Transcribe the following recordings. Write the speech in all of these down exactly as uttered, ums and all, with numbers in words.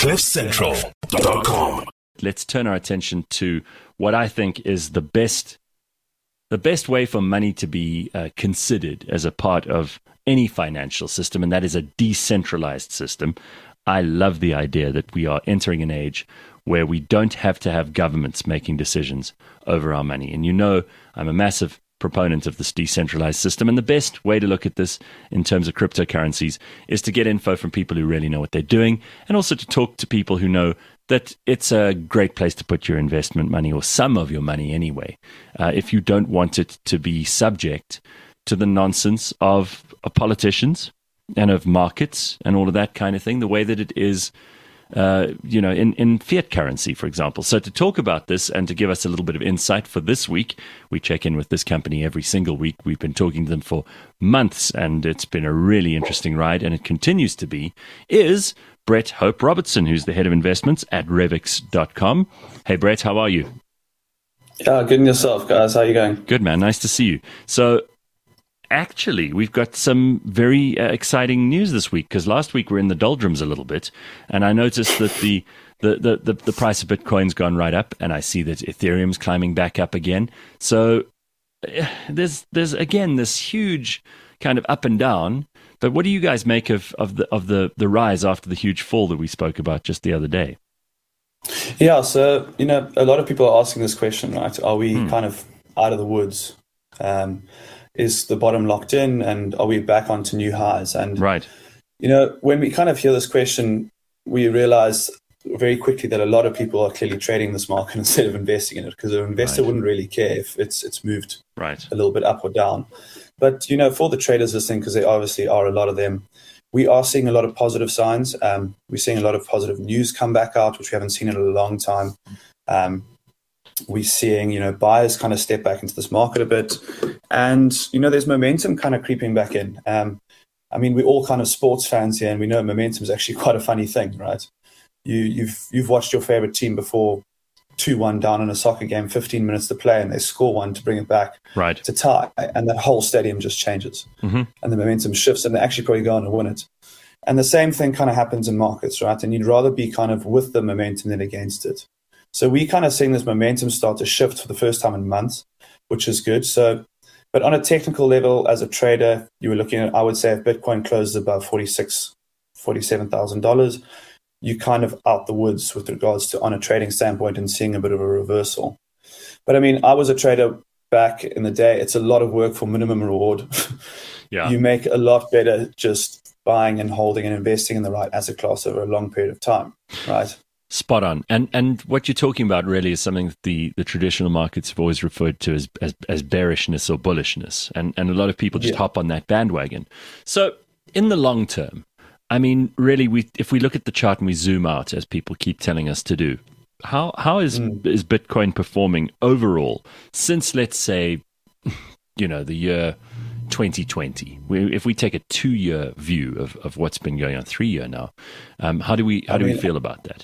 cliff central dot com. Let's turn our attention to what I think is the best the best way for money to be uh, considered as a part of any financial system, and that is a decentralized system. I love the idea that we are entering an age where we don't have to have governments making decisions over our money. And you know, I'm a massive proponent of this decentralized system. And the best way to look at this in terms of cryptocurrencies is to get info from people who really know what they're doing, and also to talk to people who know that it's a great place to put your investment money, or some of your money anyway, uh, if you don't want it to be subject to the nonsense of, of politicians and of markets and all of that kind of thing, the way that it is Uh, you know, in, in fiat currency, for example. So to talk about this and to give us a little bit of insight for this week, we check in with this company every single week. We've been talking to them for months, and it's been a really interesting ride, and it continues to be, is Brett Hope Robertson, who's the head of investments at Revix dot com. Hey, Brett, how are you? Yeah, good and yourself, guys. How are you going? Good, man. Nice to see you. So actually, we've got some very uh, exciting news this week, because last week we were in the doldrums a little bit, and I noticed that the the, the, the the price of Bitcoin's gone right up, and I see that Ethereum's climbing back up again. So uh, there's there's again this huge kind of up and down. But what do you guys make of of the of the the rise after the huge fall that we spoke about just the other day? Yeah, so you know, a lot of people are asking this question, right? Are we hmm. kind of out of the woods? Um, Is the bottom locked in, and are we back onto new highs? And, right. you know, when we kind of hear this question, we realize very quickly that a lot of people are clearly trading this market instead of investing in it, because an investor right. wouldn't really care if it's it's moved right. a little bit up or down. But, you know, for the traders listening, because there obviously are a lot of them, we are seeing a lot of positive signs. Um, we're seeing a lot of positive news come back out, which we haven't seen in a long time. Um, we're seeing, you know, buyers kind of step back into this market a bit. And, you know, there's momentum kind of creeping back in. Um, I mean, we're all kind of sports fans here, and we know momentum is actually quite a funny thing, right? You, you've you've watched your favorite team before two one down in a soccer game, fifteen minutes to play, and they score one to bring it back right. to tie. And that whole stadium just changes. Mm-hmm. And the momentum shifts, and they actually probably go on and win it. And the same thing kind of happens in markets, right? And you'd rather be kind of with the momentum than against it. So we kind of seeing this momentum start to shift for the first time in months, which is good. So, but on a technical level, as a trader, you were looking at, I would say if Bitcoin closes above forty-six thousand dollars, forty-seven thousand dollars, you kind of out the woods with regards to on a trading standpoint and seeing a bit of a reversal. But I mean, I was a trader back in the day. It's a lot of work for minimum reward. Yeah. You make a lot better just buying and holding and investing in the right asset class over a long period of time, right? Spot on. And and what you're talking about really is something that the, the traditional markets have always referred to as, as, as bearishness or bullishness. And, and a lot of people just yeah. hop on that bandwagon. So in the long term, I mean, really, we if we look at the chart and we zoom out, as people keep telling us to do, how how is mm. is Bitcoin performing overall since, let's say, you know, the year twenty twenty? We, if we take a two-year view of, of what's been going on, three-year now, um, how do we how I do mean, we feel about that?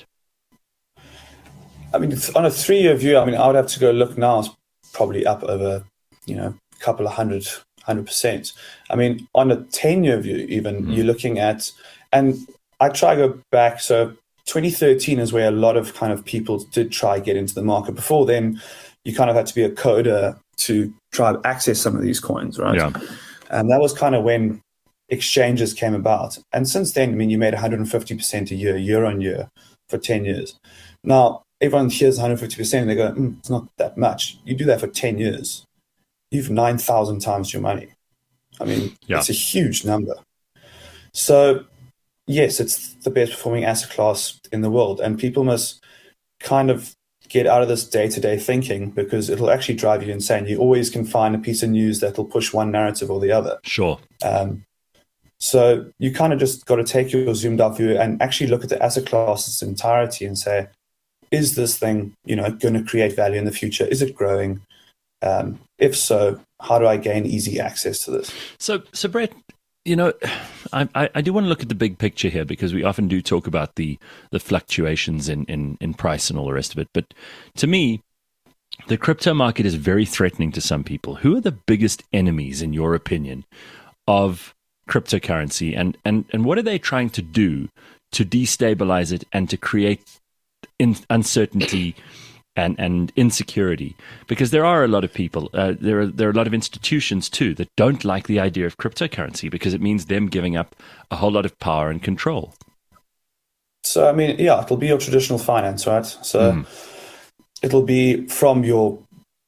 I mean, on a three-year view, I mean, I would have to go look now. It's probably up over, you know, a couple of hundred, hundred percent. I mean, on a ten-year view, even mm. you're looking at, and I try to go back. So twenty thirteen is where a lot of kind of people did try get into the market. Before then, you kind of had to be a coder to try to access some of these coins, right? Yeah. And that was kind of when exchanges came about. And since then, I mean, you made one hundred fifty percent a year, year on year for ten years. Now, everyone hears one hundred fifty percent and they go, mm, it's not that much. You do that for ten years. You've nine thousand times your money. I mean, yeah. It's a huge number. So, yes, it's the best performing asset class in the world. And people must kind of get out of this day-to-day thinking, because it'll actually drive you insane. You always can find a piece of news that'll push one narrative or the other. Sure. Um, so you kind of just got to take your zoomed out view and actually look at the asset class in its entirety and say, is this thing, you know, going to create value in the future? Is it growing? Um, if so, how do I gain easy access to this? So, so Brett, you know, I, I, I do want to look at the big picture here, because we often do talk about the the fluctuations in, in, in price and all the rest of it. But to me, the crypto market is very threatening to some people. Who are the biggest enemies, in your opinion, of cryptocurrency, and, and, and what are they trying to do to destabilize it and to create in- uncertainty and, and insecurity. Because there are a lot of people, uh, there are there are a lot of institutions too that don't like the idea of cryptocurrency because it means them giving up a whole lot of power and control. So, I mean, yeah, it'll be your traditional finance, right? So mm. it'll be from your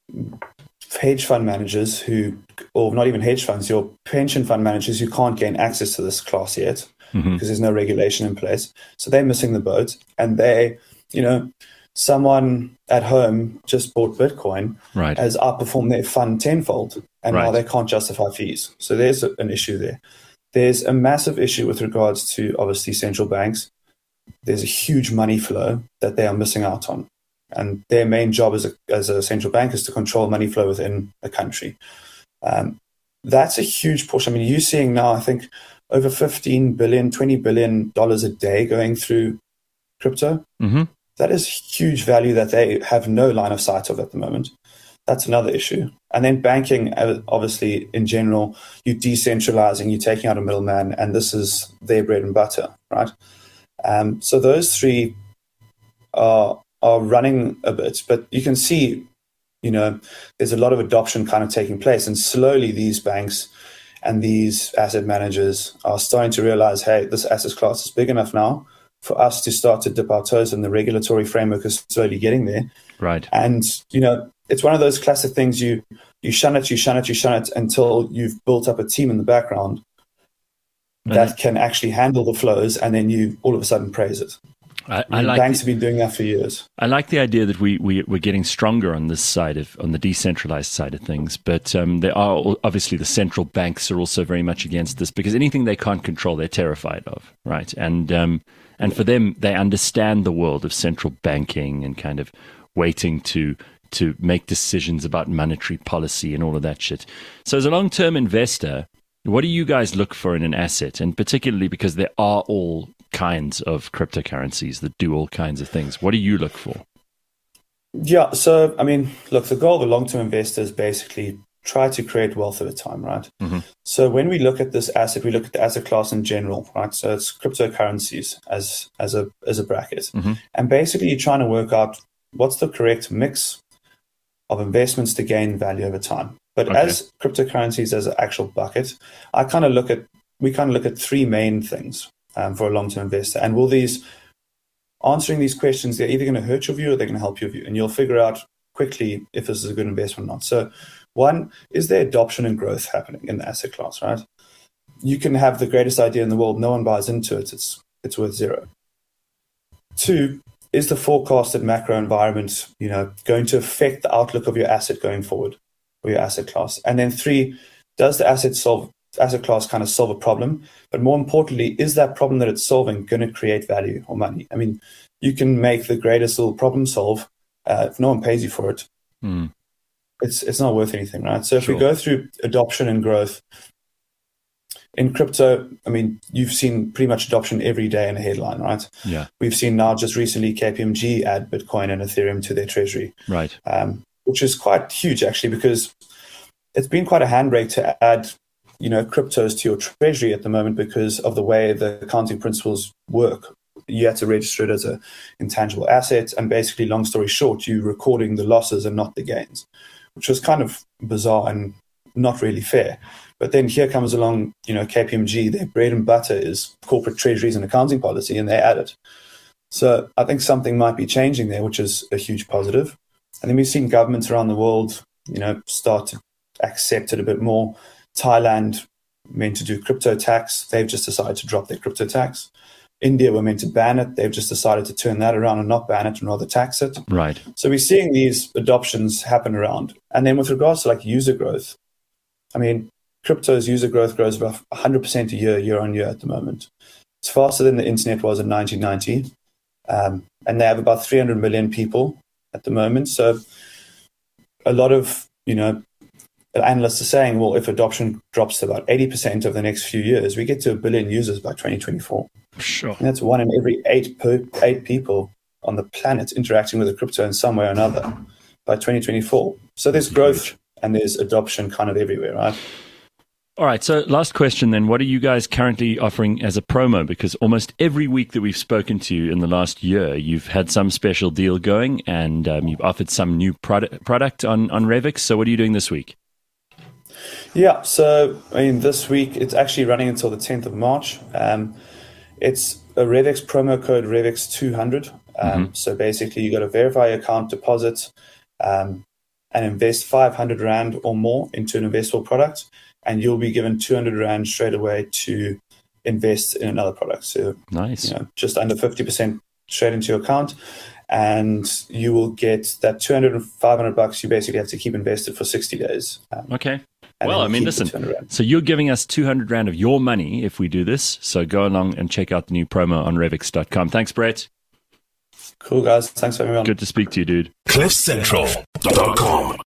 hedge fund managers who, or not even hedge funds, your pension fund managers who can't gain access to this class yet mm-hmm. because there's no regulation in place. So they're missing the boat. And they, you know, someone at home just bought Bitcoin, right. has outperformed their fund tenfold, and right. now they can't justify fees. So there's an issue there. There's a massive issue with regards to, obviously, central banks. There's a huge money flow that they are missing out on. And their main job as a, as a central bank is to control money flow within a country. Um, that's a huge portion. I mean, you're seeing now, I think, over fifteen billion dollars, twenty billion dollars a day going through crypto. Mm-hmm. That is huge value that they have no line of sight of at the moment. That's another issue. And then banking, obviously, in general, you're decentralizing, you're taking out a middleman, and this is their bread and butter, right? Um, so those three are are running a bit, but you can see, you know, there's a lot of adoption kind of taking place, and slowly these banks and these asset managers are starting to realize, hey, this asset class is big enough now for us to start to dip our toes, and the regulatory framework is slowly getting there. Right. And, you know, it's one of those classic things, you you shun it, you shun it, you shun it until you've built up a team in the background and that can actually handle the flows, and then you all of a sudden praise it. I, I, I like banks the, have been doing that for years. I like the idea that we, we, we're getting stronger on this side of, on the decentralized side of things. But um, there are obviously the central banks are also very much against this, because anything they can't control, they're terrified of, right? And um, and for them, they understand the world of central banking and kind of waiting to to make decisions about monetary policy and all of that shit. So as a long-term investor, what do you guys look for in an asset? And particularly because there are all kinds of cryptocurrencies that do all kinds of things. What do you look for? Yeah, so, I mean, look, the goal of a long-term investor is basically try to create wealth at a time, right? Mm-hmm. So when we look at this asset, we look at the asset class in general, right? So it's cryptocurrencies as as a as a bracket. Mm-hmm. And basically you're trying to work out what's the correct mix of investments to gain value over time. But okay. as cryptocurrencies as an actual bucket, I kind of look at, we kind of look at three main things um, for a long-term investor. And will these, answering these questions, they're either going to hurt your view or they're going to help your view. And you'll figure out quickly if this is a good investment or not. So one, is there adoption and growth happening in the asset class, right? You can have the greatest idea in the world. No one buys into it. It's, it's worth zero. Two, is the forecasted macro environment, you know, going to affect the outlook of your asset going forward, or your asset class? And then three, does the asset solve asset class kind of solve a problem? But more importantly, is that problem that it's solving going to create value or money? I mean, you can make the greatest little problem solve. Uh, if no one pays you for it, mm. it's it's not worth anything, right? So if Sure. we go through adoption and growth in crypto, I mean, you've seen pretty much adoption every day in a headline, right? Yeah. We've seen now just recently K P M G add Bitcoin and Ethereum to their treasury, Right. um, which is quite huge actually, because it's been quite a handbrake to add, you know, cryptos to your treasury at the moment because of the way the accounting principles work. You have to register it as an intangible asset, and basically, long story short, you're recording the losses and not the gains, which was kind of bizarre and not really fair. But then here comes along, you know, K P M G, their bread and butter is corporate treasuries and accounting policy, and they add it. So I think something might be changing there, which is a huge positive. And then we've seen governments around the world, you know, start to accept it a bit more. Thailand meant to do crypto tax. They've just decided to drop their crypto tax. India were meant to ban it. They've just decided to turn that around and not ban it and rather tax it. Right. So we're seeing these adoptions happen around. And then with regards to like user growth, I mean, crypto's user growth grows about one hundred percent a year, year on year at the moment. It's faster than the internet was in nineteen ninety. Um, and they have about three hundred million people at the moment. So a lot of, you know, analysts are saying, well, if adoption drops to about eighty percent over the next few years, we get to a billion users by twenty twenty-four. Sure. And that's one in every eight per, eight people on the planet interacting with a crypto in some way or another by twenty twenty-four. So there's growth and there's adoption kind of everywhere, right? All right, so last question then. What are you guys currently offering as a promo? Because almost every week that we've spoken to you in the last year, you've had some special deal going, and um, you've offered some new product product on, on Revix. So what are you doing this week? Yeah, so I mean, this week it's actually running until the tenth of March. Um, it's a Revix promo code Revix two hundred. Um, mm-hmm. So basically, you got to verify your account, deposit, um, and invest five hundred Rand or more into an investable product, and you'll be given two hundred Rand straight away to invest in another product. So nice, you know, just under fifty percent straight into your account, and you will get that two hundred and five hundred bucks. You basically have to keep invested for sixty days. Um, okay. Well, I mean, listen, so you're giving us two hundred Rand of your money if we do this. So go along and check out the new promo on Revix dot com. Thanks, Brett. Cool, guys. Thanks for having me on. Good to speak to you, dude. cliff central dot com